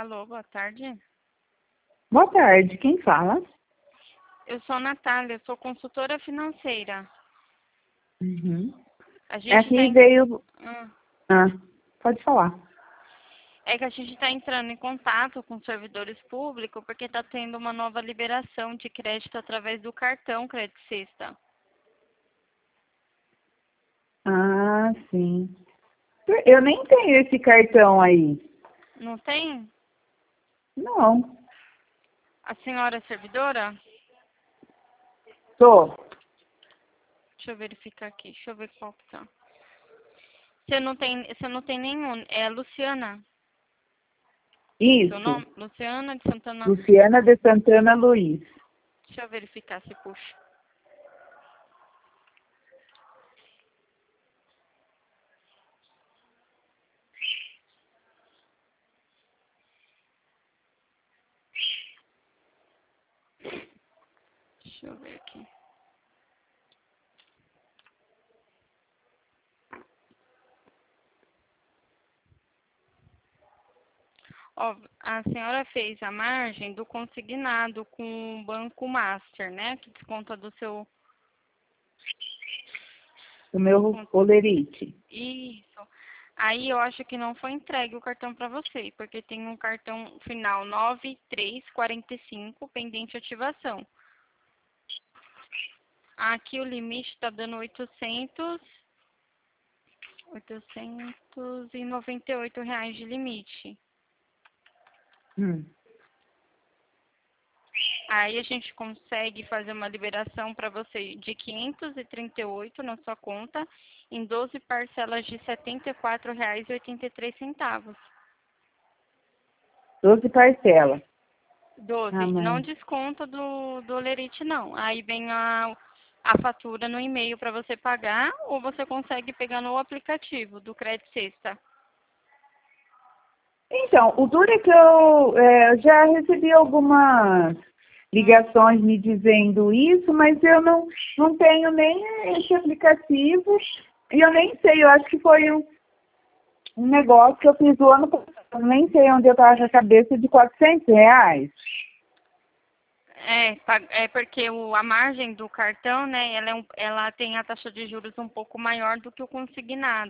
Alô, boa tarde. Boa tarde, quem fala? Eu sou a Natália, sou consultora financeira. Uhum. A gente Aqui veio... Ah, pode falar. É que a gente está entrando em contato com servidores públicos porque está tendo uma nova liberação de crédito através do cartão Crédito Sexta. Ah, sim. Eu nem tenho esse cartão aí. Não tem? Não. A senhora é servidora? Tô. Deixa eu verificar aqui, deixa eu ver qual que tá. Você não tem nenhum. É a Luciana. Seu Isso. nome? Luciana de Santana. Luciana de Santana Luiz. Deixa eu verificar se puxa. Deixa eu ver aqui. Ó, a senhora fez a margem do consignado com o Banco Master, né? Que desconta do seu... O meu Olerite. Isso. Aí eu acho que não foi entregue o cartão para você, porque tem um cartão final 9345 pendente ativação. Aqui o limite está dando 898 reais de limite. Aí a gente consegue fazer uma liberação para você de 538 na sua conta em 12 parcelas de R$ 74,83. 12 parcelas. 12, Ah, não mãe. desconta do Olerite, não. Aí vem a fatura no e-mail para você pagar ou você consegue pegar no aplicativo do Crédito Sexta. Então, o duro é que eu já recebi algumas ligações me dizendo isso, mas eu não tenho nem esse aplicativo e eu nem sei, eu acho que foi um negócio que eu fiz o ano passado, nem sei onde eu estava com a cabeça de R$ 400. É porque a margem do cartão, né, ela tem a taxa de juros um pouco maior do que o consignado.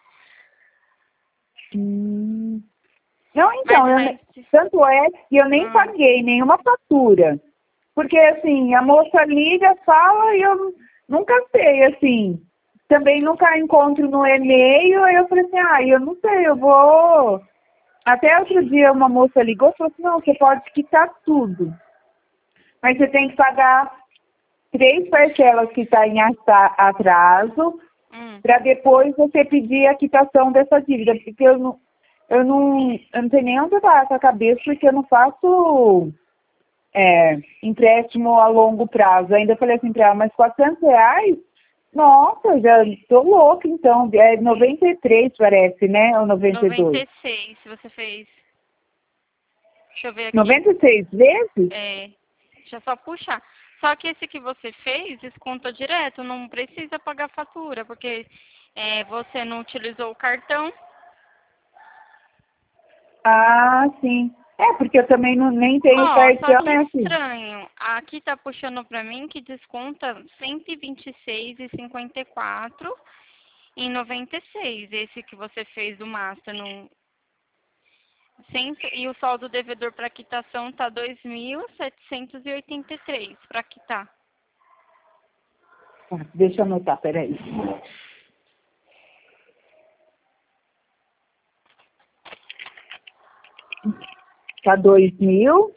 Não, então, Mas tanto é que eu nem paguei nenhuma fatura. Porque, assim, a moça liga, fala e eu nunca sei, assim. Também nunca encontro no e-mail, aí eu falei assim, eu não sei, eu vou... Até outro dia uma moça ligou e falou assim, não, você pode quitar tudo. Mas você tem que pagar 3 parcelas que está em atraso, para depois você pedir a quitação dessa dívida. Porque eu não tenho nem onde parar com a cabeça, porque eu não faço empréstimo a longo prazo. Ainda falei assim para ela, mas R$ 400? Nossa, já tô louca, então. É 93, parece, né? Ou 92? 96, se você fez. Deixa eu ver aqui. 96 vezes? Deixa eu só puxar. Só que esse que você fez, desconta direto, não precisa pagar fatura, porque você não utilizou o cartão. Ah, sim. Porque eu também nem tenho Só cartão, que né, assim. estranho. Aqui tá puxando pra mim que desconta R$ 126,54 em 96. Esse que você fez do Master. E o saldo devedor para quitação tá 2.783 para quitar. Deixa eu anotar, peraí. Tá 2.000?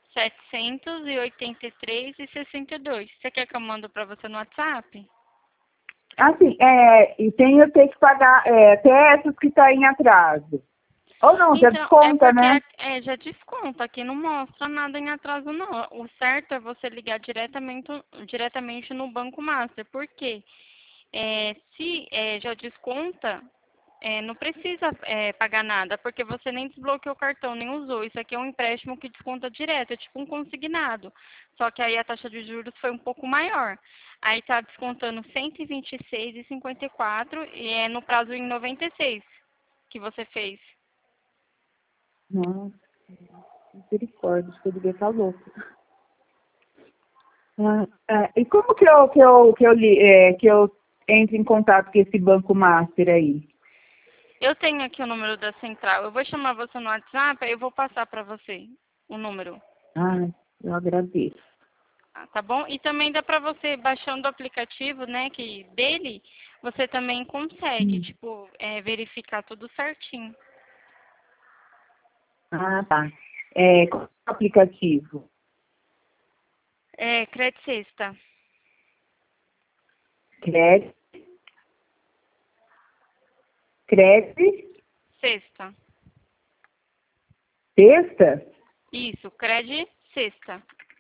783,62. Você quer que eu mando para você no WhatsApp? Assim, eu tenho que pagar até essas que estão em atraso. Ou não, já Então, desconta, né? já desconta. Aqui não mostra nada em atraso, não. O certo é você ligar diretamente no Banco Master. Por quê? Se já desconta, não precisa pagar nada, porque você nem desbloqueou o cartão, nem usou. Isso aqui é um empréstimo que desconta direto, é tipo um consignado. Só que aí a taxa de juros foi um pouco maior. Aí está descontando R$ 126,54 e é no prazo em 96 que você fez. Não. Misericórdia, acho que eu devia estar louco. E como que eu entro em contato com esse Banco Master aí? Eu tenho aqui o número da central. Eu vou chamar você no WhatsApp, aí eu vou passar para você o número. Ah, eu agradeço. Tá bom? E também dá para você, baixando o aplicativo, né, que dele, você também consegue, tipo, verificar tudo certinho. Ah, tá. Qual é o aplicativo? Crédito Sexta. Crédito? Crédito? Sexta. Sexta? Isso, Crédito Sexta.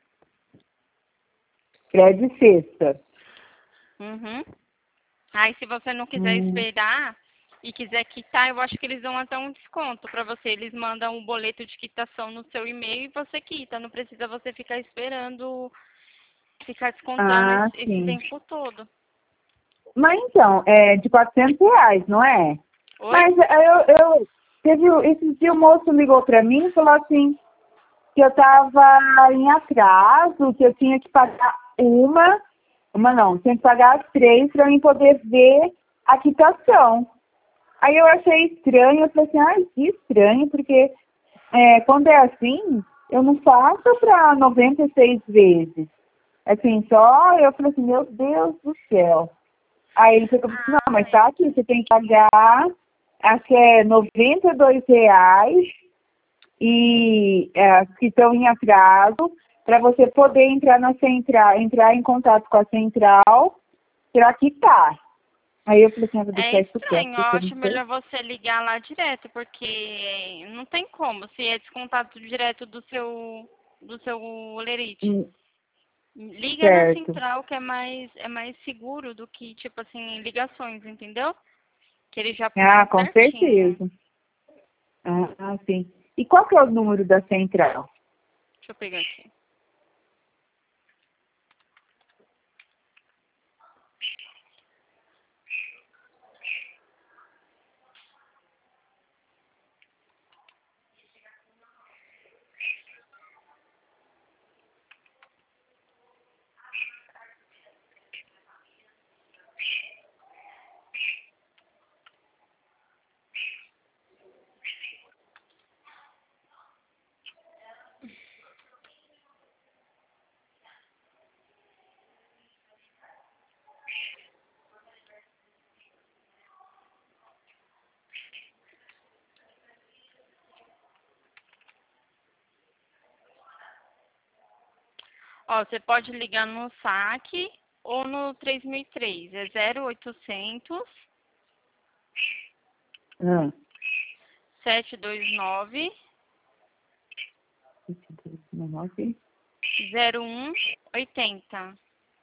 Crédito sexta. Uhum. Aí, se você não quiser Hum. esperar e quiser quitar, eu acho que eles dão até um desconto para você. Eles mandam um boleto de quitação no seu e-mail e você quita. Não precisa você ficar esperando, ficar descontando Ah, esse sim. tempo todo. Mas então, é de R$ 400, não é? Oi? Mas esse dia o moço ligou para mim e falou assim, que eu estava em atraso, que eu tinha que pagar uma não, tinha que pagar as três para mim poder ver a quitação. Aí eu achei estranho, eu falei assim, ai, que estranho, porque quando é assim, eu não faço para 96 vezes. Assim, só eu falei assim, meu Deus do céu. Aí ele falou assim, não, mas tá aqui, você tem que pagar, acho que é R$ 92 e que estão em atraso, para você poder entrar na central, entrar em contato com a central para quitar. Aí eu falei assim, eu vou É deixar isso quieto, estranho, eu porque eu não acho sei. melhor você ligar lá direto, porque não tem como, se é descontado direto do seu Lerite. Hum. Liga na Certo. central que é mais seguro do que, tipo assim, ligações, entendeu? Que eles já Ah, puxam com certinho. certeza. Ah, sim. E qual que é o número da central? Deixa eu pegar aqui. Ó, você pode ligar no saque ou no 3003. É 0800 Ah, 729 9 0180.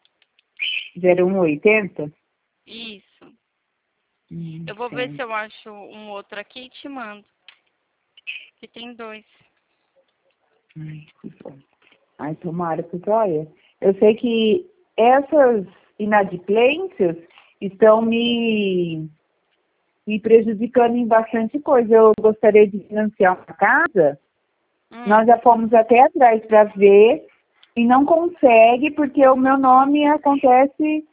0180? Isso. Eu vou ver se Certo. eu acho um outro aqui e te mando. Que tem dois. Ai, que bom. Ai, tomara, porque olha, eu sei que essas inadimplências estão me prejudicando em bastante coisa. Eu gostaria de financiar uma casa, nós já fomos até atrás para ver e não consegue porque o meu nome acontece,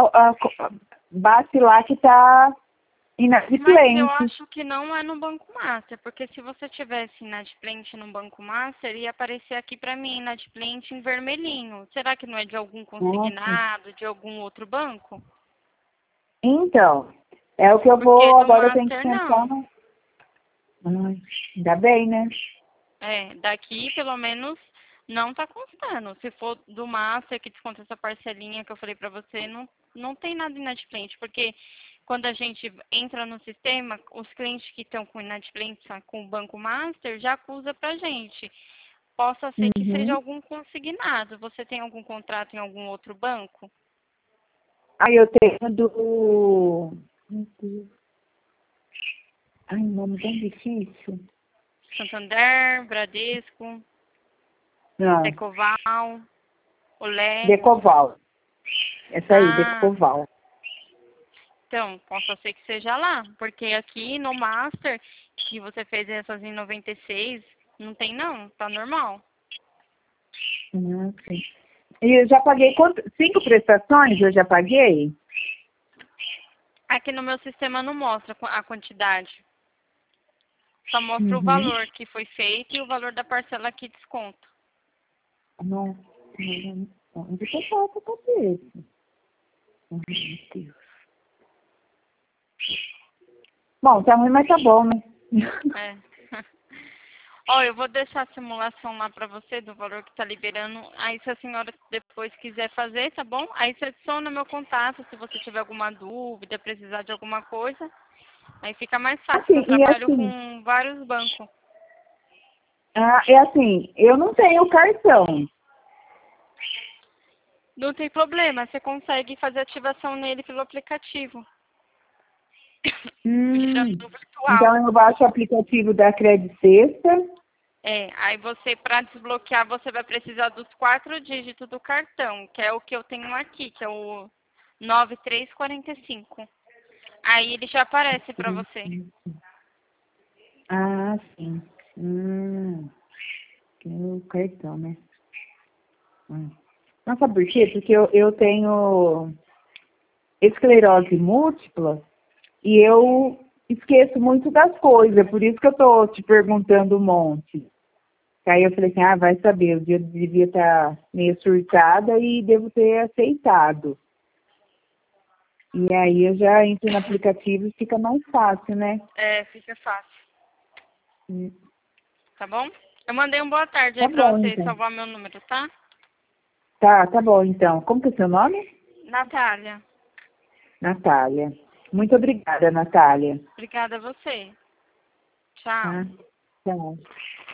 bate lá que está Mas eu inadimplente. acho que não é no Banco Master, porque se você tivesse inadimplente no Banco Master, ia aparecer aqui para mim inadimplente em vermelhinho. Será que não é de algum Nossa. consignado, de algum outro banco? Então, é o que eu Porque vou, do agora eu tenho que Master pensar. não. Ai, ainda bem, né? Daqui pelo menos não tá constando. Se for do Master que desconta essa parcelinha que eu falei para você, não tem nada inadimplente, porque quando a gente entra no sistema, os clientes que estão com inadimplência com o Banco Master já acusa pra gente. Possa ser que seja Uhum. algum consignado. Você tem algum contrato em algum outro banco? Aí eu tenho do. Meu Deus. Ai, nome tão difícil. Santander, Bradesco, Não, Decoval, Olé. Decoval. Essa aí, Ah, Decoval. então, possa ser que seja lá. Porque aqui no Master, que você fez essas em 96, Não tem não, tá normal. Sim. E eu já paguei 5 prestações, eu já paguei? Aqui no meu sistema não mostra a quantidade. Só mostra o Uhum. valor que foi feito e o valor da parcela que desconta. Não. Onde que eu posso fazer isso? Meu Deus. Bom, tá ruim, mas tá bom, né? É. Ó, eu vou deixar a simulação lá pra você do valor que tá liberando. Aí se a senhora depois quiser fazer, tá bom? Aí você adiciona meu contato se você tiver alguma dúvida, precisar de alguma coisa. Aí fica mais fácil, porque Assim, eu e trabalho assim, com vários bancos. é assim, eu não tenho cartão. Não tem problema, você consegue fazer ativação nele pelo aplicativo. Virando no virtual. Então eu baixo o aplicativo da Credit Sexta. É, aí você, para desbloquear, você vai precisar dos 4 dígitos do cartão, que é o que eu tenho aqui, que é o 9345. Aí ele já aparece para você. Ah, sim. Que é o cartão, né? Não, sabe por quê? Porque eu tenho esclerose múltipla e eu esqueço muito das coisas, por isso que eu tô te perguntando um monte. Aí eu falei assim, vai saber, o dia eu devia estar meio surtada e devo ter aceitado. E aí eu já entro no aplicativo e fica mais fácil, né? É, fica fácil, Hum. tá bom? Eu mandei um boa tarde Tá aí pra bom, você então. salvar meu número, tá? Tá bom, então. Como que é seu nome? Natália, Natália. Muito obrigada, Natália. obrigada a você. Tchau. Tá? Tchau.